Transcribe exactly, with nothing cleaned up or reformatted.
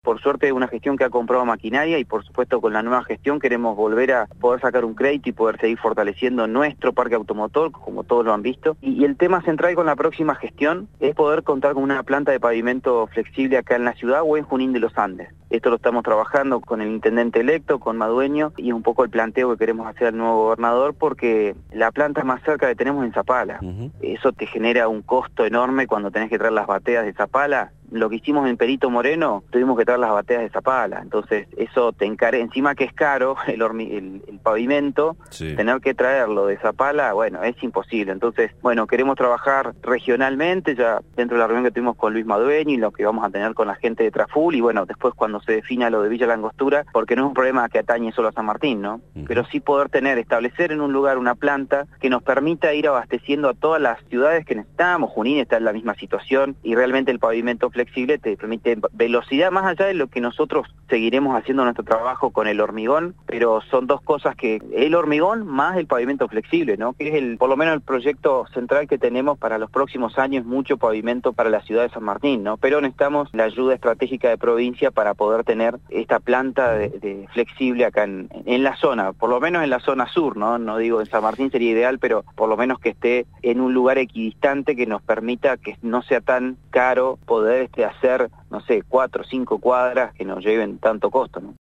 por suerte una gestión que ha comprado maquinaria y por supuesto con la nueva gestión queremos volver a poder sacar un crédito y poder seguir fortaleciendo nuestro parque automotor, como todos lo han visto. Y, y el tema central con la próxima gestión es poder contar con una planta de pavimento flexible acá en la ciudad o en Junín de los Andes. Esto lo estamos trabajando con el intendente electo, con Madueño, y un poco el planteo que queremos hacer al nuevo gobernador, porque la planta más cerca que tenemos es en Zapala. Uh-huh. Eso te genera un costo enorme cuando tenés que traer las bateas de Zapala. Lo que hicimos en Perito Moreno, tuvimos que traer las bateas de Zapala, entonces eso te encare, encima que es caro el, hormi, el, el pavimento, sí. Tener que traerlo de Zapala, bueno, es imposible. Entonces, bueno, queremos trabajar regionalmente, ya dentro de la reunión que tuvimos con Luis Madueño y lo que vamos a tener con la gente de Traful, y bueno, después cuando se defina lo de Villa Langostura, porque no es un problema que atañe solo a San Martín, ¿no? Uh-huh. Pero sí poder tener, establecer en un lugar una planta que nos permita ir abasteciendo a todas las ciudades que necesitamos. Junín está en la misma situación y realmente el pavimento flexible te permite velocidad más allá de lo que nosotros seguiremos haciendo nuestro trabajo con el hormigón, pero son dos cosas que el hormigón más el pavimento flexible, ¿no? Que es el, por lo menos el proyecto central que tenemos para los próximos años, mucho pavimento para la ciudad de San Martín, ¿no? Pero necesitamos la ayuda estratégica de provincia para poder tener esta planta de, de flexible acá en, en la zona, por lo menos en la zona sur, ¿no? No digo en San Martín sería ideal, pero por lo menos que esté en un lugar equidistante que nos permita que no sea tan caro poder este, hacer, no sé, cuatro o cinco cuadras que nos lleven tanto costo, ¿no?